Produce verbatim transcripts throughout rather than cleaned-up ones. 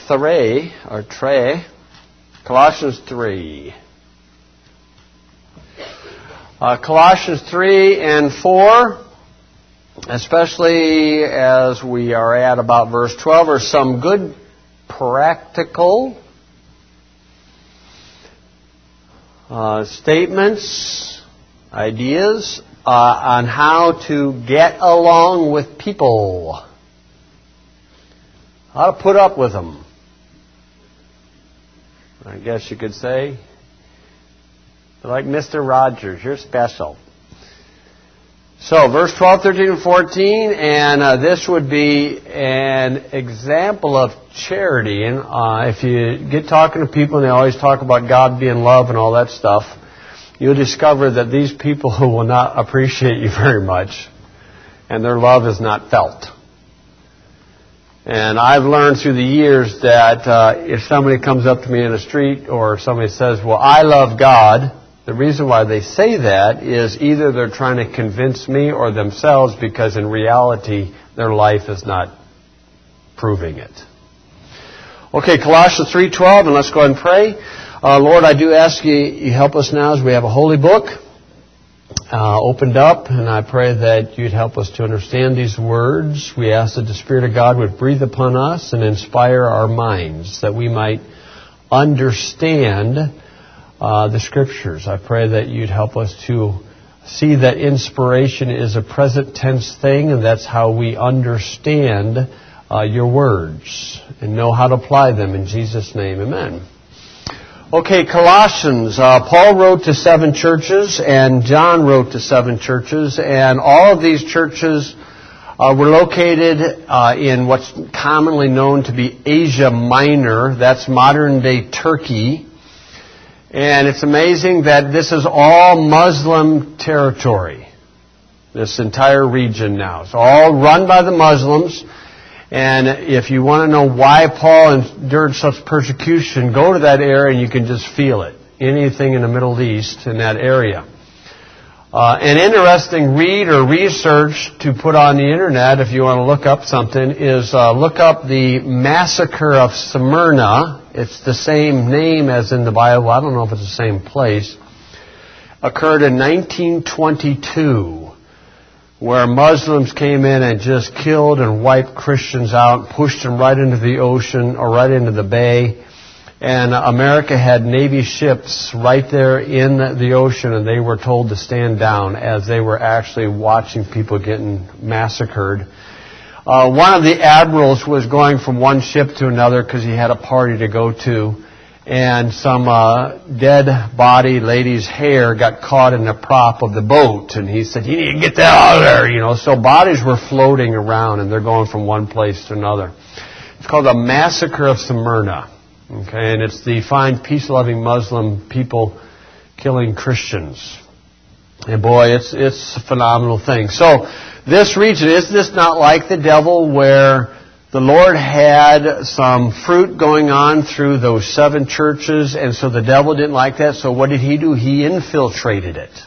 three, or tre, Colossians three. Uh, Colossians three and four, especially as we are at about verse twelve, are some good practical uh, statements, ideas uh, on how to get along with people. How to put up with them, I guess you could say. Like Mister Rogers, you're special. So, verse twelve, thirteen, and fourteen, and uh, this would be an example of charity. And uh, if you get talking to people and they always talk about God being love and all that stuff, you'll discover that these people who will not appreciate you very much, and their love is not felt. And I've learned through the years that uh, if somebody comes up to me in the street or somebody says, well, I love God, the reason why they say that is either they're trying to convince me or themselves, because in reality their life is not proving it. Okay, Colossians three twelve, and let's go ahead and pray. Uh, Lord, I do ask you, you help us now as we have a holy book Uh, opened up, and I pray that you'd help us to understand these words. We ask that the Spirit of God would breathe upon us and inspire our minds, that we might understand uh, the Scriptures. I pray that you'd help us to see that inspiration is a present tense thing, and that's how we understand uh, your words and know how to apply them. In Jesus' name, amen. Okay, Colossians. Uh, Paul wrote to seven churches, and John wrote to seven churches, and all of these churches uh, were located uh, in what's commonly known to be Asia Minor. That's modern-day Turkey. And it's amazing that this is all Muslim territory, this entire region now. It's all run by the Muslims. And if you want to know why Paul endured such persecution, go to that area and you can just feel it. Anything in the Middle East in that area. Uh, an interesting read or research to put on the internet, if you want to look up something, is uh, look up the Massacre of Smyrna. It's the same name as in the Bible. I don't know if it's the same place. Occurred in nineteen twenty-two. Where Muslims came in and just killed and wiped Christians out, pushed them right into the ocean or right into the bay. And America had Navy ships right there in the ocean, and they were told to stand down as they were actually watching people getting massacred. Uh, one of the admirals was going from one ship to another because he had a party to go to. And some uh, dead body lady's hair got caught in the prop of the boat. And he said, you need to get that out of there, you know. So bodies were floating around, and they're going from one place to another. It's called the Massacre of Smyrna. Okay, and it's the fine, peace-loving Muslim people killing Christians. And boy, it's it's a phenomenal thing. So this region, is this not like the devil, where the Lord had some fruit going on through those seven churches, and so the devil didn't like that. So what did he do? He infiltrated it.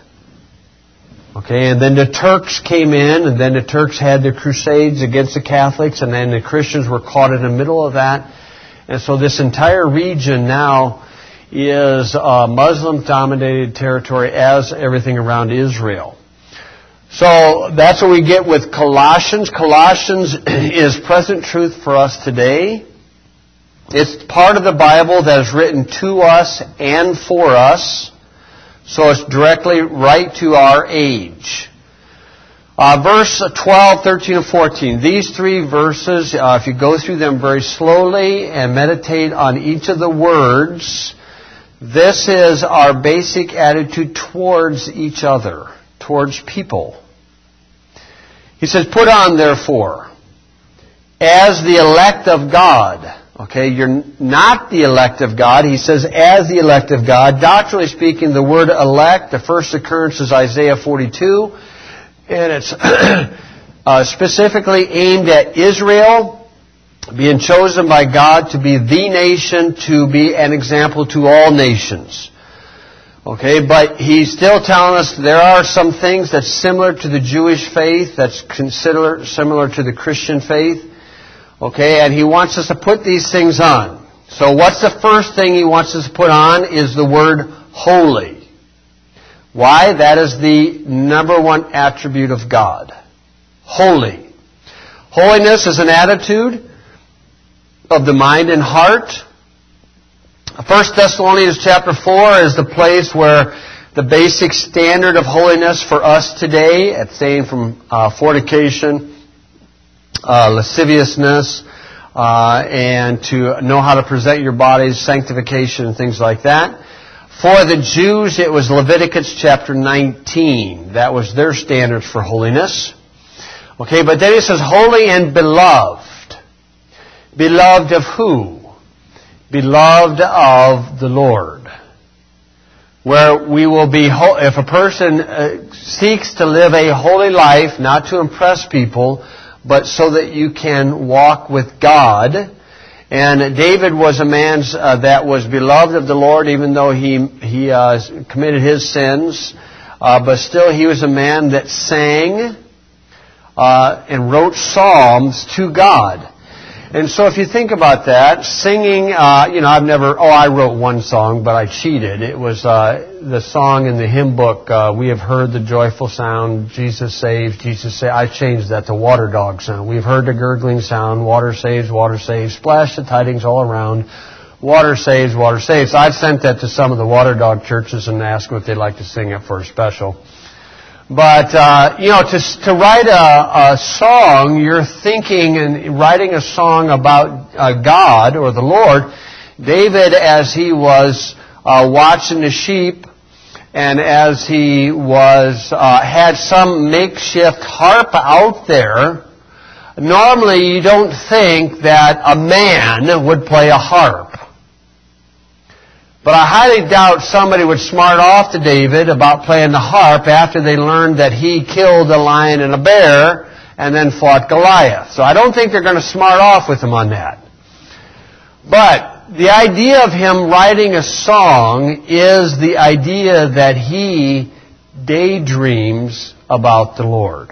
Okay, and then the Turks came in, and then the Turks had their crusades against the Catholics, and then the Christians were caught in the middle of that. And so this entire region now is a Muslim-dominated territory, as everything around Israel. So that's what we get with Colossians. Colossians is present truth for us today. It's part of the Bible that is written to us and for us. So it's directly right to our age. Uh, verse twelve, thirteen, and fourteen. These three verses, uh, if you go through them very slowly and meditate on each of the words, this is our basic attitude towards each other, towards people. He says, put on, therefore, as the elect of God. Okay, you're not the elect of God. He says, as the elect of God. Doctrinally speaking, the word elect, the first occurrence is Isaiah forty-two. And it's uh, specifically aimed at Israel, being chosen by God to be the nation, to be an example to all nations. Okay, but he's still telling us there are some things that's similar to the Jewish faith, that's considered similar to the Christian faith. Okay, and He wants us to put these things on. So what's the first thing He wants us to put on is the word holy. Why? That is the number one attribute of God. Holy. Holiness is an attitude of the mind and heart. First Thessalonians chapter four is the place where the basic standard of holiness for us today, abstain from uh, fornication, uh, lasciviousness, uh, and to know how to present your bodies, sanctification, and things like that. For the Jews, it was Leviticus chapter nineteen. That was their standards for holiness. Okay, but then it says, holy and beloved. Beloved of who? Beloved of the Lord. Where we will be, if a person uh, seeks to live a holy life, not to impress people, but so that you can walk with God. And David was a man uh, that was beloved of the Lord, even though he he uh, committed his sins. Uh, but still, he was a man that sang uh, and wrote psalms to God. And so if you think about that, singing, uh, you know, I've never, oh, I wrote one song, but I cheated. It was uh, the song in the hymn book, uh, we have heard the joyful sound, Jesus saves, Jesus saves. I changed that to water dog sound. We've heard the gurgling sound, water saves, water saves, splash the tidings all around, water saves, water saves. I've sent that to some of the water dog churches and asked them if they'd like to sing it for a special. But, uh, you know, to, to write a, a song, you're thinking and writing a song about uh, God or the Lord. David, as he was uh, watching the sheep and as he was uh, had some makeshift harp out there, normally you don't think that a man would play a harp. But I highly doubt somebody would smart off to David about playing the harp after they learned that he killed a lion and a bear and then fought Goliath. So I don't think they're going to smart off with him on that. But the idea of him writing a song is the idea that he daydreams about the Lord.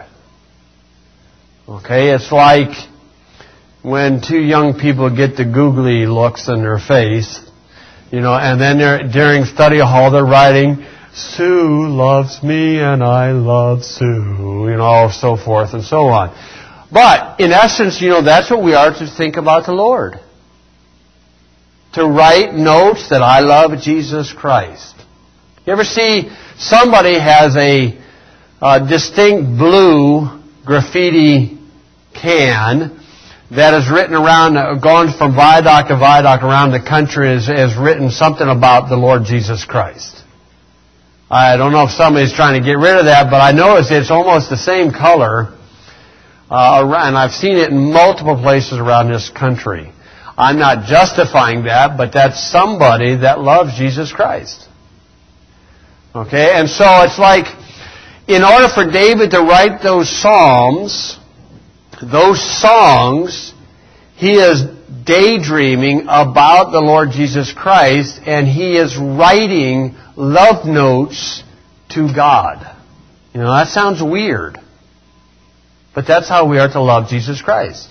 Okay, it's like when two young people get the googly looks in their face. You know, and then they're, during study hall, they're writing, Sue loves me and I love Sue, you know, so forth and so on. But, in essence, you know, that's what we are to think about the Lord. To write notes that I love Jesus Christ. You ever see somebody has a, a distinct blue graffiti can that is written around, gone from viaduct to viaduct around the country, is, is written something about the Lord Jesus Christ. I don't know if somebody's trying to get rid of that, but I notice it's almost the same color, uh, and I've seen it in multiple places around this country. I'm not justifying that, but that's somebody that loves Jesus Christ. Okay, and so it's like, in order for David to write those psalms, those songs, he is daydreaming about the Lord Jesus Christ, and he is writing love notes to God. You know, that sounds weird. But that's how we are to love Jesus Christ.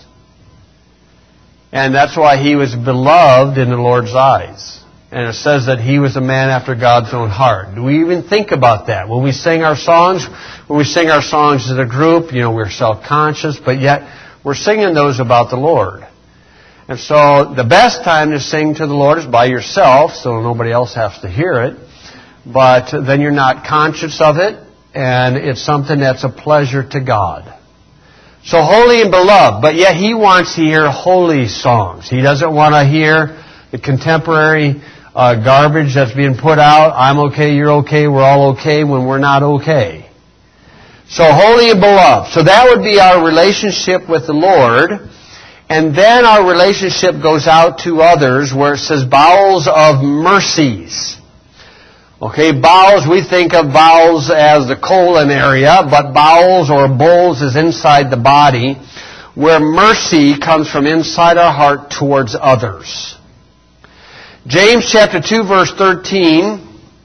And that's why he was beloved in the Lord's eyes. And it says that he was a man after God's own heart. Do we even think about that? When we sing our songs, when we sing our songs as a group, you know, we're self-conscious, but yet we're singing those about the Lord. And so the best time to sing to the Lord is by yourself, so nobody else has to hear it. But then you're not conscious of it, and it's something that's a pleasure to God. So holy and beloved, but yet he wants to hear holy songs. He doesn't want to hear the contemporary uh, garbage that's being put out. I'm okay, you're okay, we're all okay when we're not okay. So holy and beloved. So that would be our relationship with the Lord. And then our relationship goes out to others where it says bowels of mercies. Okay, bowels, we think of bowels as the colon area, but bowels or bowls is inside the body, where mercy comes from inside our heart towards others. James chapter two verse thirteen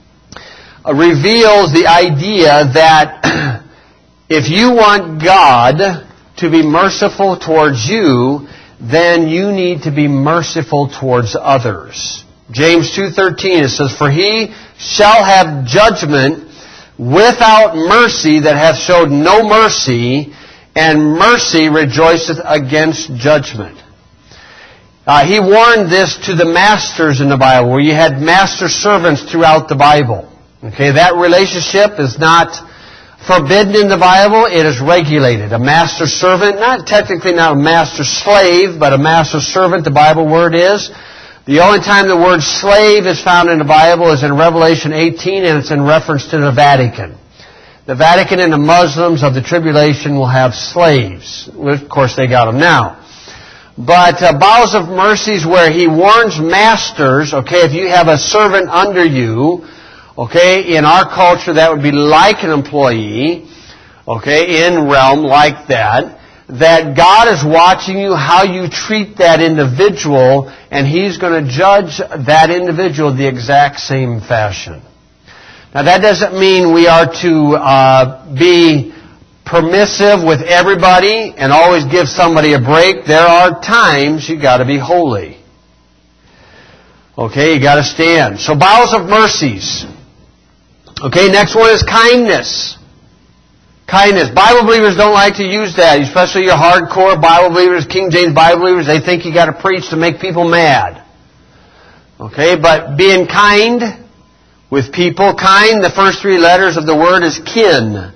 reveals the idea that if you want God to be merciful towards you, then you need to be merciful towards others. James two thirteen, it says, "For he shall have judgment without mercy that hath showed no mercy, and mercy rejoiceth against judgment." Uh, he warned this to the masters in the Bible, where you had master servants throughout the Bible. Okay, that relationship is not forbidden in the Bible, it is regulated. A master servant, not technically not a master slave, but a master servant, the Bible word is. The only time the word slave is found in the Bible is in Revelation eighteen, and it's in reference to the Vatican. The Vatican and the Muslims of the tribulation will have slaves. Of course, they got them now. But uh, bowels of mercies, where he warns masters, okay, if you have a servant under you, okay, in our culture that would be like an employee, okay, in realm like that, that God is watching you, how you treat that individual, and He's going to judge that individual the exact same fashion. Now that doesn't mean we are to uh, be permissive with everybody and always give somebody a break. There are times you got to be holy. Okay, you got to stand. So bowels of mercies. Okay, next one is kindness. Kindness. Bible believers don't like to use that, especially your hardcore Bible believers, King James Bible believers. They think you got to preach to make people mad. Okay, but being kind with people, kind, the first three letters of the word is kin.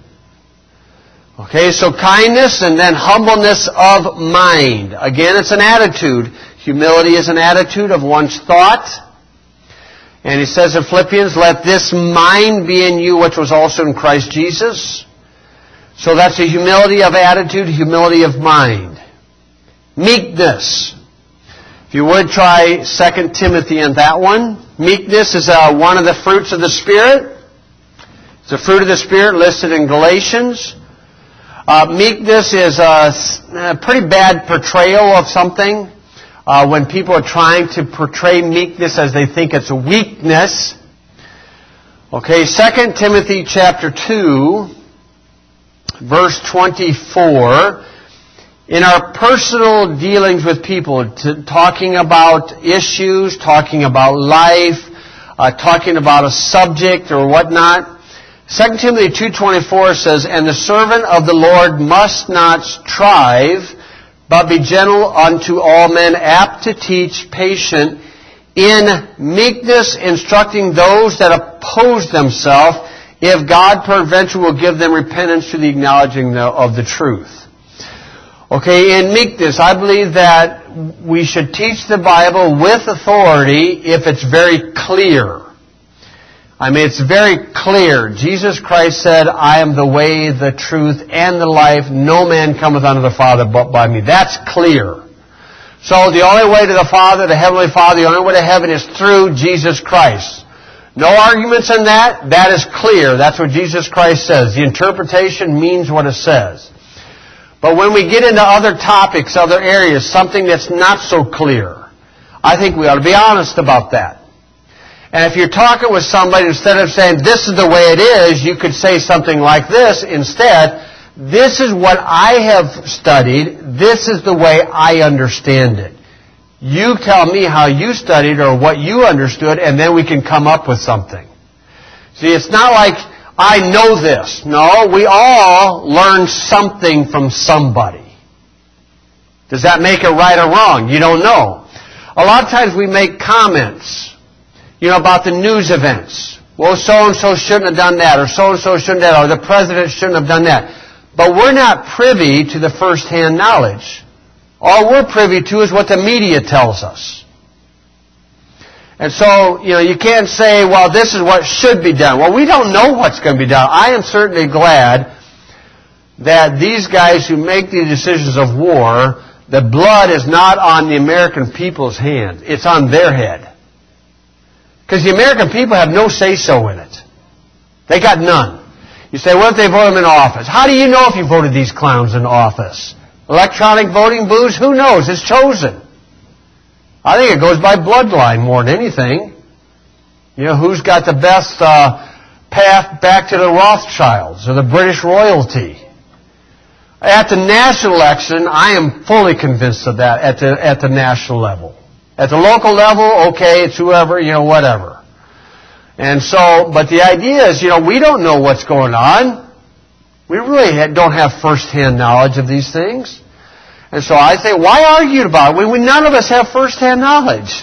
Okay, so kindness and then humbleness of mind. Again, it's an attitude. Humility is an attitude of one's thought. And he says in Philippians, "Let this mind be in you, which was also in Christ Jesus." So that's a humility of attitude, humility of mind. Meekness. If you would try Second Timothy in that one. Meekness is uh, one of the fruits of the Spirit. It's a fruit of the Spirit listed in Galatians. Uh, meekness is a, a pretty bad portrayal of something. Uh, when people are trying to portray meekness as they think it's a weakness. Okay, Second Timothy chapter two, verse twenty-four. In our personal dealings with people, to, talking about issues, talking about life, uh, talking about a subject or whatnot, Second Timothy two twenty-four says, "And the servant of the Lord must not strive, but be gentle unto all men, apt to teach, patient, in meekness, instructing those that oppose themselves, if God peradventure will give them repentance to the acknowledging of the truth." Okay, in meekness, I believe that we should teach the Bible with authority if it's very clear. I mean, it's very clear. Jesus Christ said, "I am the way, the truth, and the life. No man cometh unto the Father but by me." That's clear. So the only way to the Father, the Heavenly Father, the only way to heaven is through Jesus Christ. No arguments in that. That is clear. That's what Jesus Christ says. The interpretation means what it says. But when we get into other topics, other areas, something that's not so clear, I think we ought to be honest about that. And if you're talking with somebody, instead of saying, "This is the way it is," you could say something like this instead. "This is what I have studied. This is the way I understand it. You tell me how you studied or what you understood, and then we can come up with something." See, it's not like, "I know this." No, we all learn something from somebody. Does that make it right or wrong? You don't know. A lot of times we make comments, you know, about the news events. Well, so-and-so shouldn't have done that, or so-and-so shouldn't have, or the president shouldn't have done that. But we're not privy to the first-hand knowledge. All we're privy to is what the media tells us. And so, you know, you can't say, "Well, this is what should be done." Well, we don't know what's going to be done. I am certainly glad that these guys who make the decisions of war, the blood is not on the American people's hand. It's on their head. Because the American people have no say-so in it. They got none. You say, "What if they vote them in office?" How do you know if you voted these clowns in office? Electronic voting booths? Who knows? It's chosen. I think it goes by bloodline more than anything. You know, who's got the best uh, path back to the Rothschilds or the British royalty? At the national election, I am fully convinced of that at the, at the national level. At the local level, okay, it's whoever, you know, whatever. And so, but the idea is, you know, we don't know what's going on. We really don't have first-hand knowledge of these things. And so I say, why argue about it? We, we, none of us have first-hand knowledge.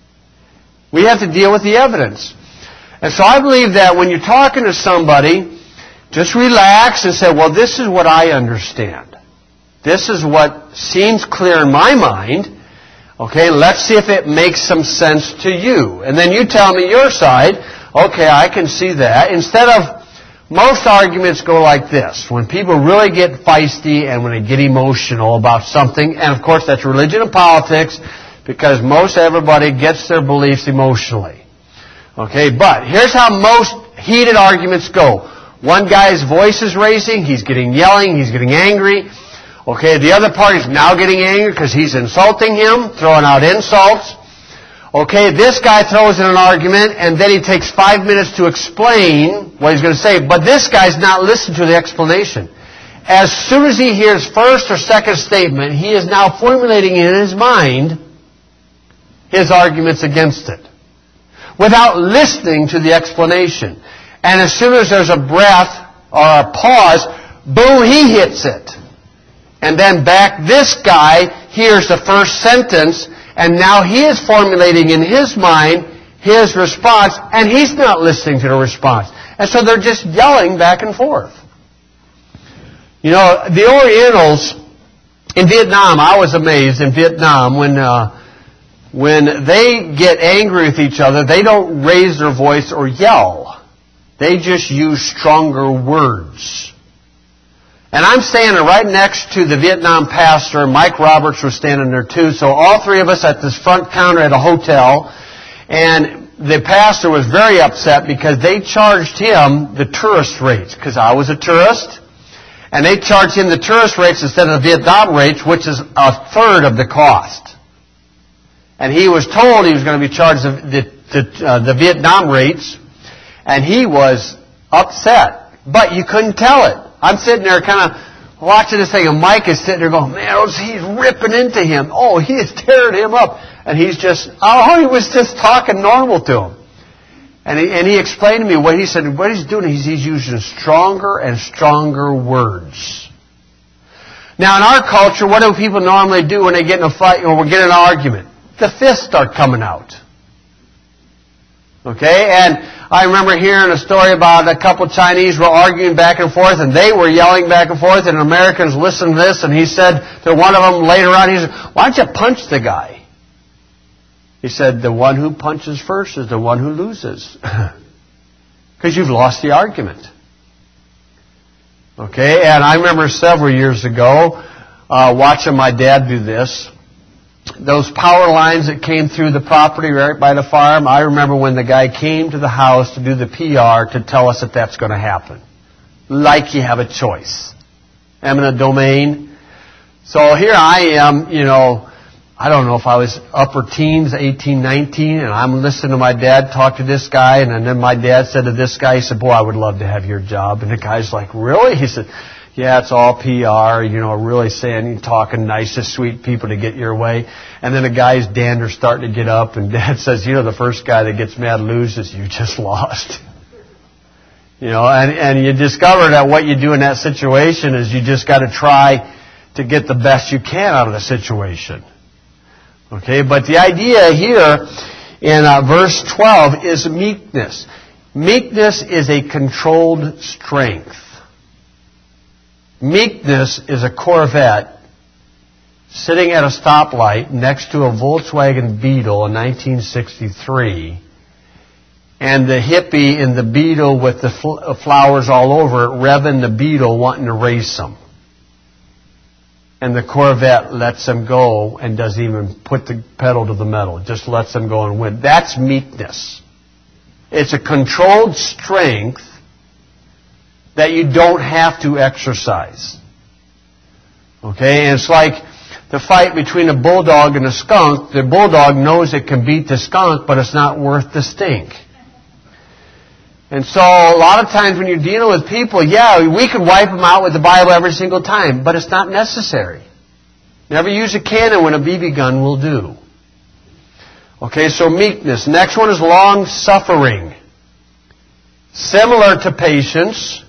We have to deal with the evidence. And so I believe that when you're talking to somebody, just relax and say, well, this is what I understand. This is what seems clear in my mind. Okay, let's see if it makes some sense to you. And then you tell me your side. Okay, I can see that. Instead of, most arguments go like this. When people really get feisty and when they get emotional about something, and of course that's religion and politics, because most everybody gets their beliefs emotionally. Okay, but here's how most heated arguments go. One guy's voice is raising, he's getting yelling, he's getting angry. Okay, the other party's now getting angry because he's insulting him, throwing out insults. Okay, this guy throws in an argument and then he takes five minutes to explain what he's going to say, but this guy's not listening to the explanation. As soon as he hears first or second statement, he is now formulating in his mind his arguments against it, without listening to the explanation. And as soon as there's a breath or a pause, boom, he hits it. And then back this guy hears the first sentence, and now he is formulating in his mind his response, and he's not listening to the response. And so they're just yelling back and forth. You know, the Orientals in Vietnam, I was amazed in Vietnam when uh, when they get angry with each other, they don't raise their voice or yell. They just use stronger words. And I'm standing right next to the Vietnam pastor. Mike Roberts was standing there too. So all three of us at this front counter at a hotel. And the pastor was very upset because they charged him the tourist rates. Because I was a tourist. And they charged him the tourist rates instead of the Vietnam rates, which is a third of the cost. And he was told he was going to be charged the, the, uh, the Vietnam rates. And he was upset. But you couldn't tell it. I'm sitting there kind of watching this thing, and Mike is sitting there going, man, he's ripping into him. Oh, he is tearing him up. And he's just, oh, he was just talking normal to him. And he, and he explained to me what he said, what he's doing, he's, he's using stronger and stronger words. Now, in our culture, what do people normally do when they get in a fight or get in an argument? The fists start coming out. Okay, and I remember hearing a story about a couple of Chinese were arguing back and forth, and they were yelling back and forth, and Americans listened to this, and he said to one of them later on, he said, why don't you punch the guy? He said, the one who punches first is the one who loses. Because you've lost the argument. Okay, and I remember several years ago uh, watching my dad do this. Those power lines that came through the property right by the farm, I remember when the guy came to the house to do the P R to tell us that that's going to happen. Like you have a choice. Eminent domain. So here I am, you know, I don't know if I was upper teens, eighteen, nineteen, and I'm listening to my dad talk to this guy, and then my dad said to this guy, he said, boy, I would love to have your job. And the guy's like, really? He said, yeah, it's all P R, you know, really saying, talking nice to sweet people to get your way. And then the guy's dander's starting to get up, and Dad says, you know, the first guy that gets mad loses, you just lost. You know, and, and you discover that what you do in that situation is you just got to try to get the best you can out of the situation. Okay, but the idea here in uh, verse twelve is meekness. Meekness is a controlled strength. Meekness is a Corvette sitting at a stoplight next to a Volkswagen Beetle in nineteen sixty-three, and the hippie in the Beetle with the fl- flowers all over it revving the Beetle wanting to race them. And the Corvette lets them go and doesn't even put the pedal to the metal. It just lets them go and win. That's meekness. It's a controlled strength that you don't have to exercise. Okay? And it's like the fight between a bulldog and a skunk. The bulldog knows it can beat the skunk, but it's not worth the stink. And so a lot of times when you're dealing with people, yeah, we could wipe them out with the Bible every single time, but it's not necessary. Never use a cannon when a B B gun will do. Okay, so meekness. Next one is long-suffering. Similar to patience,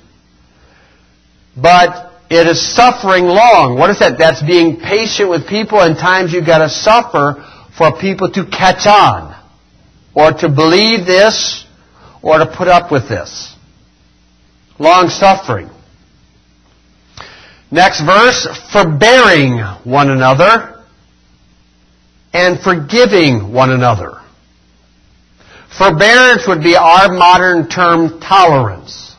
but it is suffering long. What is that? That's being patient with people, and times you've got to suffer for people to catch on, or to believe this, or to put up with this. Long-suffering. Next verse, forbearing one another and forgiving one another. Forbearance would be our modern term tolerance.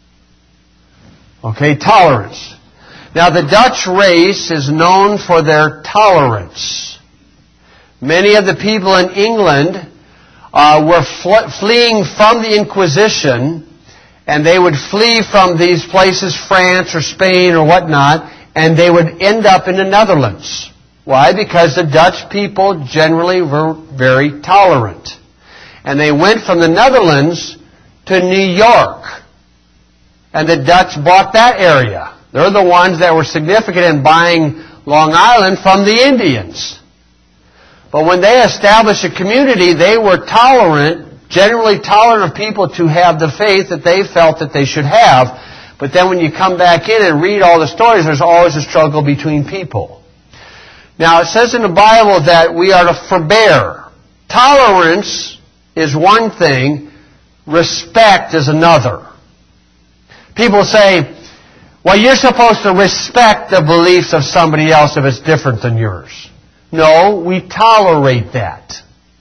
Okay, tolerance. Now the Dutch race is known for their tolerance. Many of the people in England uh, were fl- fleeing from the Inquisition, and they would flee from these places, France or Spain or whatnot, and they would end up in the Netherlands. Why? Because the Dutch people generally were very tolerant. And they went from the Netherlands to New York. And the Dutch bought that area. They're the ones that were significant in buying Long Island from the Indians. But when they established a community, they were tolerant, generally tolerant of people to have the faith that they felt that they should have. But then when you come back in and read all the stories, there's always a struggle between people. Now, it says in the Bible that we are to forbear. Tolerance is one thing, respect is another. People say, well, you're supposed to respect the beliefs of somebody else if it's different than yours. No, we tolerate that.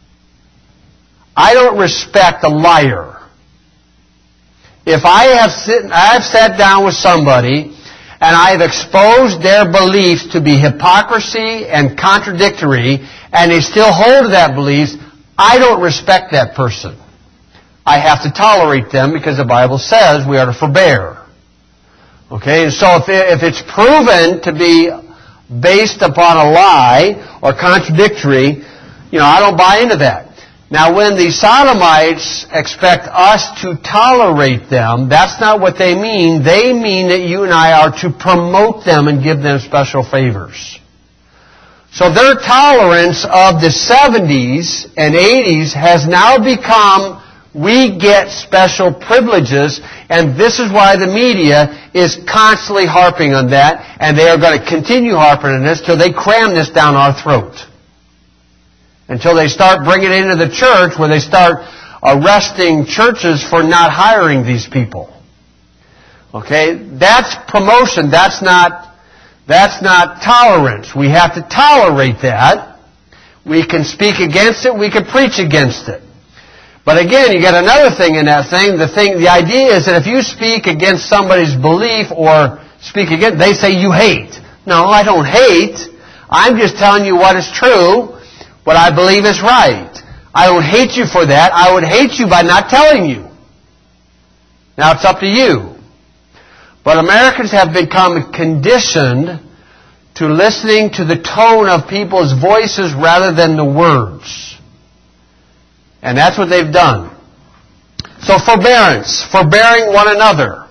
I don't respect a liar. If I have sit, I've sat down with somebody and I've exposed their beliefs to be hypocrisy and contradictory, and they still hold to that belief, I don't respect that person. I have to tolerate them because the Bible says we are to forbear. Okay, and so if, it, if it's proven to be based upon a lie or contradictory, you know, I don't buy into that. Now, when the Sodomites expect us to tolerate them, that's not what they mean. They mean that you and I are to promote them and give them special favors. So their tolerance of the seventies and eighties has now become, we get special privileges, and this is why the media is constantly harping on that, and they are going to continue harping on this till they cram this down our throat. Until they start bringing it into the church, where they start arresting churches for not hiring these people. Okay? That's promotion. That's not, that's not tolerance. We have to tolerate that. We can speak against it. We can preach against it. But again, you got another thing in that thing. The thing, the idea is that if you speak against somebody's belief or speak against, they say you hate. No, I don't hate. I'm just telling you what is true. What I believe is right. I don't hate you for that. I would hate you by not telling you. Now it's up to you. But Americans have become conditioned to listening to the tone of people's voices rather than the words. And that's what they've done. So forbearance, forbearing one another,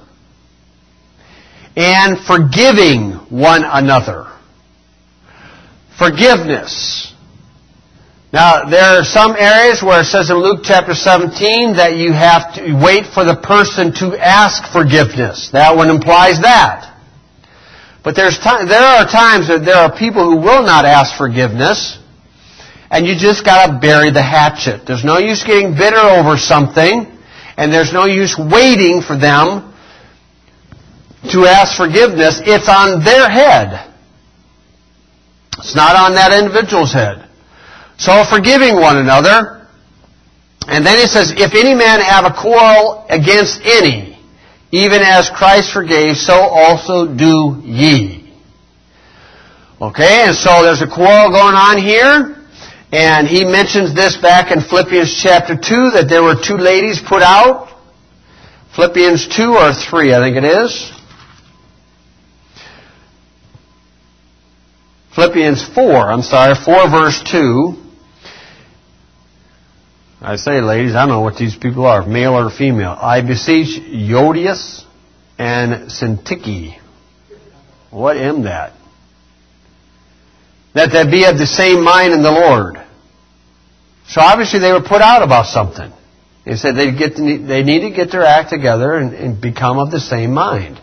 and forgiving one another. Forgiveness. Now, there are some areas where it says in Luke chapter seventeen that you have to wait for the person to ask forgiveness. That one implies that. But there's time, there are times that there are people who will not ask forgiveness, and you just got to bury the hatchet. There's no use getting bitter over something, and there's no use waiting for them to ask forgiveness. It's on their head. It's not on that individual's head. So forgiving one another. And then it says, if any man have a quarrel against any, even as Christ forgave, so also do ye. Okay, and so there's a quarrel going on here. And he mentions this back in Philippians chapter two, that there were two ladies put out. Philippians two or three, I think it is. Philippians four, I'm sorry, four verse two. I say, ladies, I don't know what these people are, male or female. I beseech Euodias and Syntyche. What am that? That they be of the same mind in the Lord. So obviously they were put out about something. They said they get to, they need to get their act together and, and become of the same mind.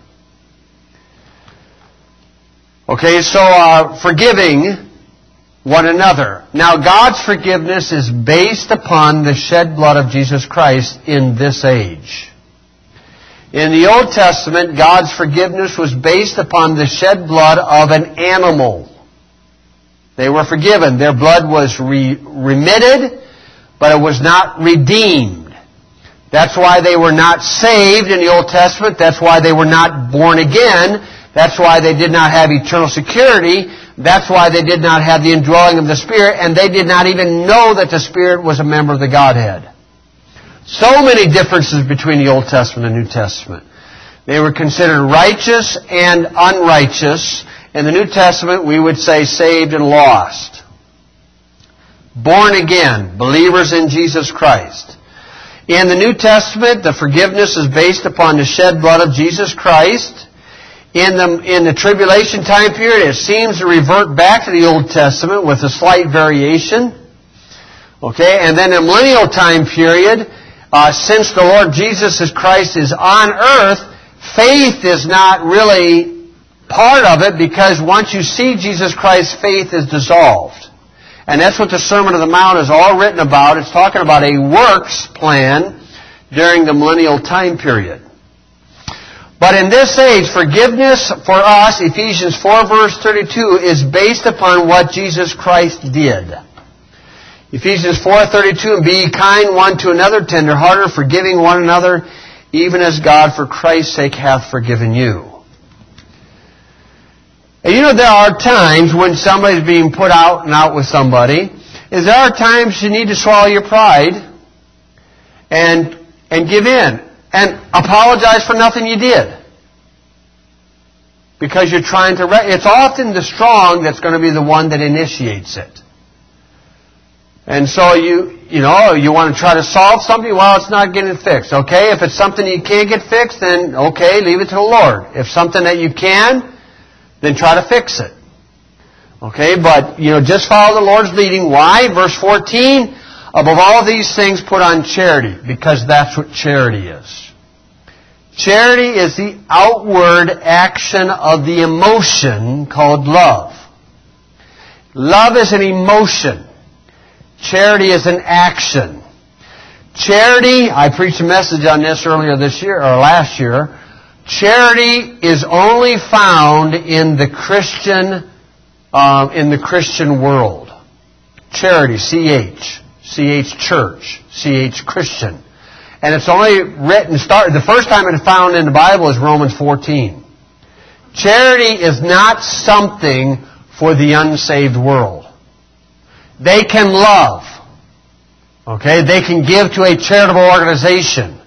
Okay, so uh, forgiving one another. Now God's forgiveness is based upon the shed blood of Jesus Christ in this age. In the Old Testament, God's forgiveness was based upon the shed blood of an animal. They were forgiven. Their blood was re- remitted, but it was not redeemed. That's why they were not saved in the Old Testament. That's why they were not born again. That's why they did not have eternal security. That's why they did not have the indwelling of the Spirit, and they did not even know that the Spirit was a member of the Godhead. So many differences between the Old Testament and New Testament. They were considered righteous and unrighteous. In the New Testament, we would say saved and lost. Born again, believers in Jesus Christ. In the New Testament, the forgiveness is based upon the shed blood of Jesus Christ. In the, in the tribulation time period, it seems to revert back to the Old Testament with a slight variation. Okay, and then in the millennial time period, uh, since the Lord Jesus Christ is on earth, faith is not really part of it, because once you see Jesus Christ, faith is dissolved. And that's what the Sermon on the Mount is all written about. It's talking about a works plan during the millennial time period. But in this age, forgiveness for us, Ephesians four verse thirty-two, is based upon what Jesus Christ did. Ephesians four thirty-two, and be kind one to another, tender-hearted, forgiving one another, even as God for Christ's sake hath forgiven you. And you know, there are times when somebody's being put out and out with somebody, is there are times you need to swallow your pride and and give in. And apologize for nothing you did. Because you're trying to... Re- it's often the strong that's going to be the one that initiates it. And so you, you know, you want to try to solve something, well, it's not getting fixed. Okay, if it's something you can't get fixed, then okay, leave it to the Lord. If something that you can, then try to fix it. Okay, but, you know, just follow the Lord's leading. Why? Verse fourteen... Above all these things, put on charity, because that's what charity is. Charity is the outward action of the emotion called love. Love is an emotion. Charity is an action. Charity, I preached a message on this earlier this year, or last year. Charity is only found in the Christian, uh, in the Christian world. Charity, C H. C H Church, C H Christian. And it's only written, started, the first time it's found in the Bible is Romans fourteen. Charity is not something for the unsaved world. They can love. Okay, they can give to a charitable organization.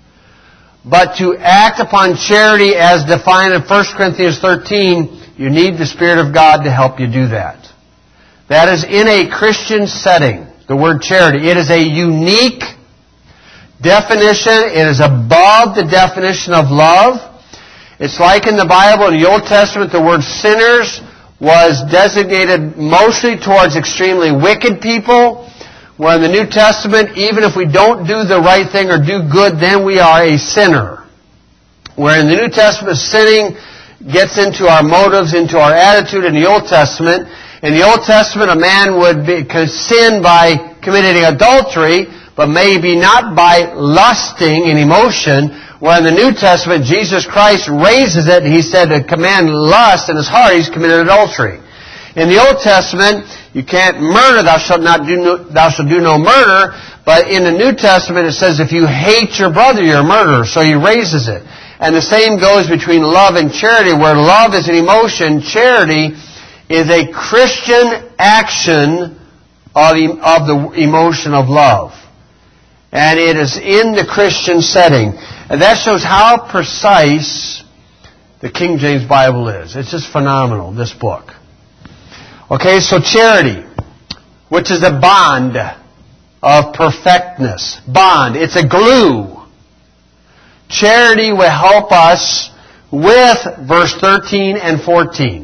But to act upon charity as defined in First Corinthians thirteen, you need the Spirit of God to help you do that. That is in a Christian setting. The word charity. It is a unique definition. It is above the definition of love. It's like in the Bible, in the Old Testament, the word sinners was designated mostly towards extremely wicked people. Where in the New Testament, even if we don't do the right thing or do good, then we are a sinner. Where in the New Testament, sinning gets into our motives, into our attitude. In the Old Testament, in the Old Testament, a man would be, could sin by committing adultery, but maybe not by lusting in emotion. Where in the New Testament, Jesus Christ raises it, and He said to command lust in his heart, he's committed adultery. In the Old Testament, you can't murder, thou shalt not do no, thou shalt do no murder. But in the New Testament, it says if you hate your brother, you're a murderer. So He raises it. And the same goes between love and charity, where love is an emotion, charity is a Christian action of, of the emotion of love. And it is in the Christian setting. And that shows how precise the King James Bible is. It's just phenomenal, this book. Okay, so charity, which is a bond. of perfectness. Bond. It's a glue. Charity will help us with verse thirteen and fourteen.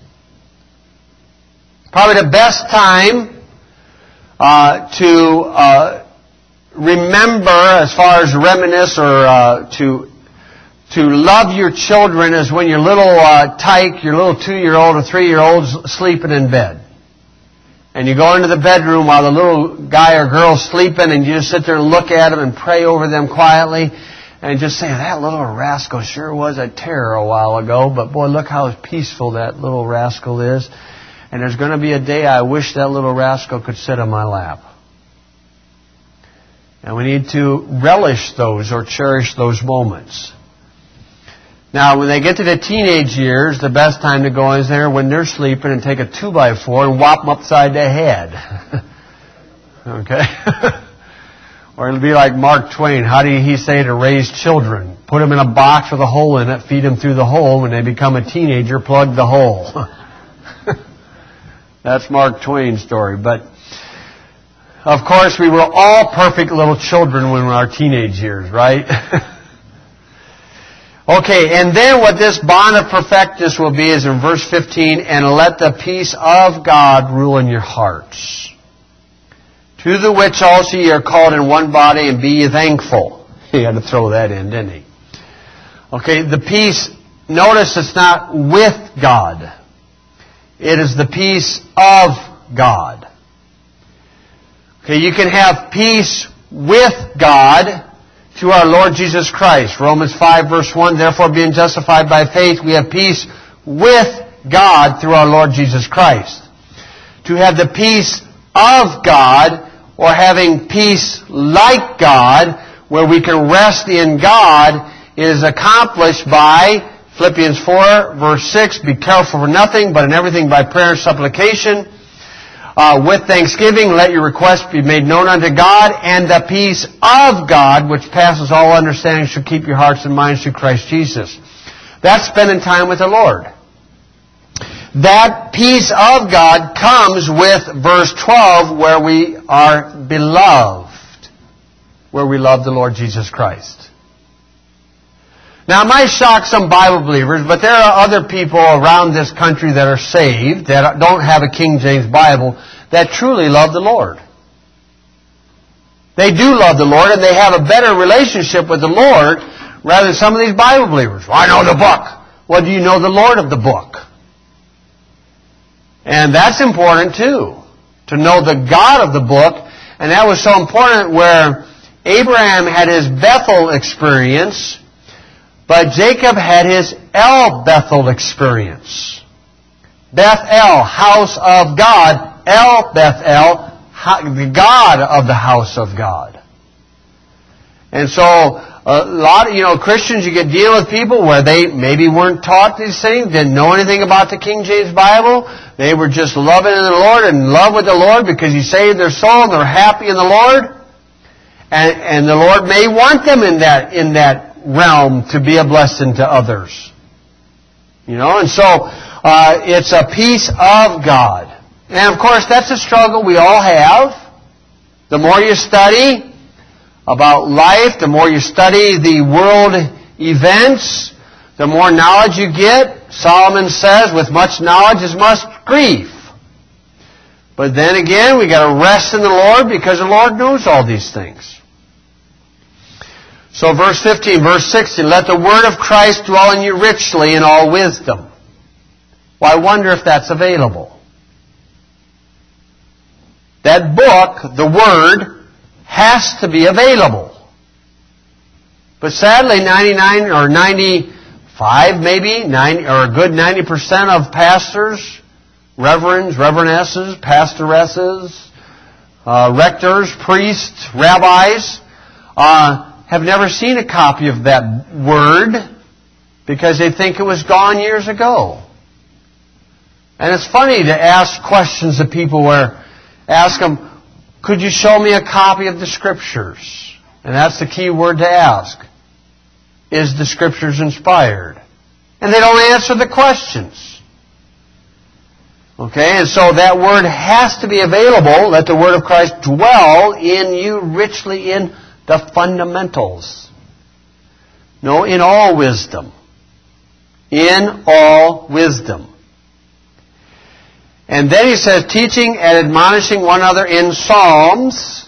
Probably the best time uh, to uh, remember, as far as reminisce or uh, to to love your children, is when your little uh, tyke, your little two-year-old or three-year-old's sleeping in bed. And you go into the bedroom while the little guy or girl's sleeping, and you just sit there and look at them and pray over them quietly, and just say, that little rascal sure was a terror a while ago, but boy, look how peaceful that little rascal is. And there's going to be a day I wish that little rascal could sit on my lap. And we need to relish those or cherish those moments. Now, when they get to the teenage years, the best time to go is there when they're sleeping and take a two by four and whop them upside the head. Okay? Or it'll be like Mark Twain. How did he say to raise children? Put them in a box with a hole in it, feed them through the hole. When they become a teenager, plug the hole. That's Mark Twain's story. But, of course, we were all perfect little children when we were our teenage years, right? Okay, and then what this bond of perfectness will be is in verse fifteen, and let the peace of God rule in your hearts, to the which also ye are called in one body, and be ye thankful. He had to throw that in, didn't he? Okay, the peace, notice it's not with God. It is the peace of God. Okay, you can have peace with God through our Lord Jesus Christ. Romans five verse one, therefore being justified by faith, we have peace with God through our Lord Jesus Christ. To have the peace of God, or having peace like God, where we can rest in God, is accomplished by Philippians four verse six, be careful for nothing, but in everything by prayer and supplication. Uh, with thanksgiving, let your requests be made known unto God, and the peace of God, which passes all understanding, shall keep your hearts and minds through Christ Jesus. That's spending time with the Lord. That peace of God comes with verse twelve, where we are beloved, where we love the Lord Jesus Christ. Now, it might shock some Bible believers, but there are other people around this country that are saved, that don't have a King James Bible, that truly love the Lord. They do love the Lord, and they have a better relationship with the Lord rather than some of these Bible believers. Well, I know the book. Well, do you know the Lord of the book? And that's important too, to know the God of the book. And that was so important where Abraham had his Bethel experience, but Jacob had his El Bethel experience. Bethel, house of God. El Bethel, the God of the house of God. And so, a lot of, you know, Christians, you get dealing with people where they maybe weren't taught these things, didn't know anything about the King James Bible. They were just loving in the Lord and in love with the Lord because He saved their soul and they're happy in the Lord. And, and the Lord may want them in that, in that realm to be a blessing to others. You know, and so uh, it's a peace of God. And of course, that's a struggle we all have. The more you study about life, the more you study the world events, the more knowledge you get. Solomon says, with much knowledge is much grief. But then again, we got to rest in the Lord because the Lord knows all these things. So verse fifteen, verse sixteen, let the word of Christ dwell in you richly in all wisdom. Well, I wonder if that's available. That book, the Word, has to be available. But sadly, ninety-nine or ninety-five maybe, ninety, or a good ninety percent of pastors, reverends, reverendesses, pastoresses, uh, rectors, priests, rabbis, uh, have never seen a copy of that Word because they think it was gone years ago. And it's funny to ask questions to people where, ask them, could you show me a copy of the Scriptures? And that's the key word to ask. Is the Scriptures inspired? And they don't answer the questions. Okay, and so that Word has to be available. Let the Word of Christ dwell in you richly in the fundamentals. No, in all wisdom. In all wisdom. And then he says, teaching and admonishing one another in psalms.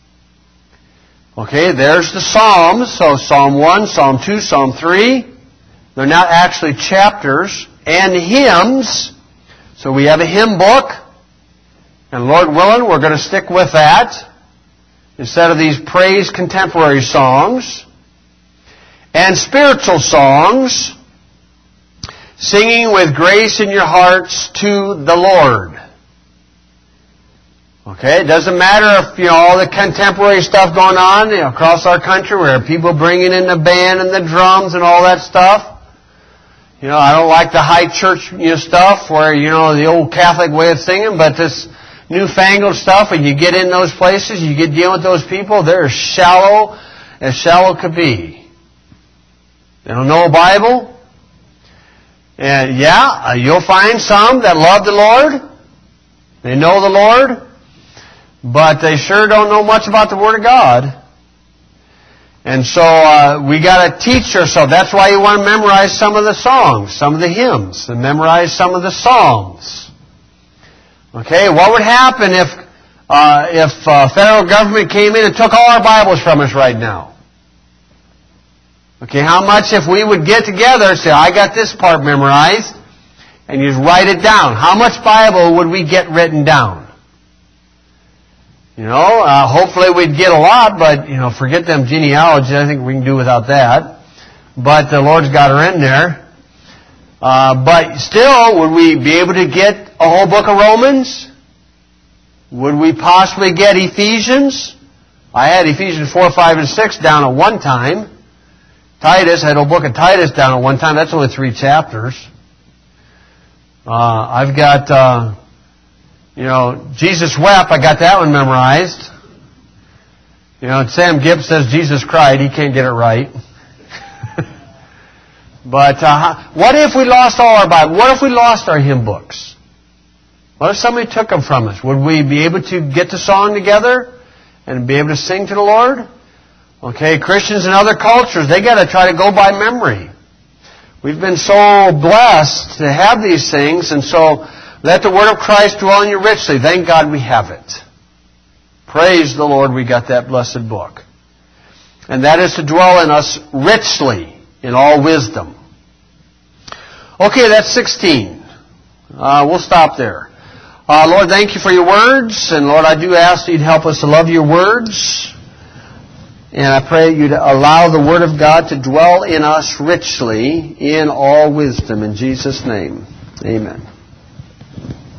Okay, there's the Psalms. So Psalm one, Psalm two, Psalm three. They're not actually chapters. And hymns. So we have a hymn book. And Lord willing, we're going to stick with that. Instead of these praise contemporary songs. And spiritual songs. Singing with grace in your hearts to the Lord. Okay, it doesn't matter if, you know, all the contemporary stuff going on, you know, across our country where people bringing in the band and the drums and all that stuff. You know, I don't like the high church, you know, stuff where, you know, the old Catholic way of singing, but this newfangled stuff, when you get in those places, you get dealing with those people, they're as shallow as shallow could be. They don't know a Bible. And yeah, you'll find some that love the Lord. They know the Lord. But they sure don't know much about the Word of God. And so uh, we got to teach ourselves. That's why you want to memorize some of the songs, some of the hymns, and memorize some of the psalms. Okay, what would happen if uh, if uh, federal government came in and took all our Bibles from us right now? Okay, how much if we would get together and say, I got this part memorized, and you just write it down. How much Bible would we get written down? You know, uh, hopefully we'd get a lot, but, you know, forget them genealogies. I think we can do without that. But the Lord's got her in there. Uh, but still, would we be able to get a whole book of Romans? Would we possibly get Ephesians? I had Ephesians four, five, and six down at one time. Titus, I had a book of Titus down at one time. That's only three chapters. Uh, I've got, uh, you know, Jesus wept. I got that one memorized. You know, Sam Gibbs says Jesus cried. He can't get it right. But uh, what if we lost all our Bible? What if we lost our hymn books? What if somebody took them from us? Would we be able to get the song together and be able to sing to the Lord? Okay, Christians in other cultures, they got to try to go by memory. We've been so blessed to have these things, and so let the Word of Christ dwell in you richly. Thank God we have it. Praise the Lord, we got that blessed book. And that is to dwell in us richly in all wisdom. Okay, that's sixteen. Uh, we'll stop there. Uh, Lord, thank you for your words, and Lord, I do ask that you'd help us to love your words. And I pray you to allow the Word of God to dwell in us richly in all wisdom. In Jesus' name, amen.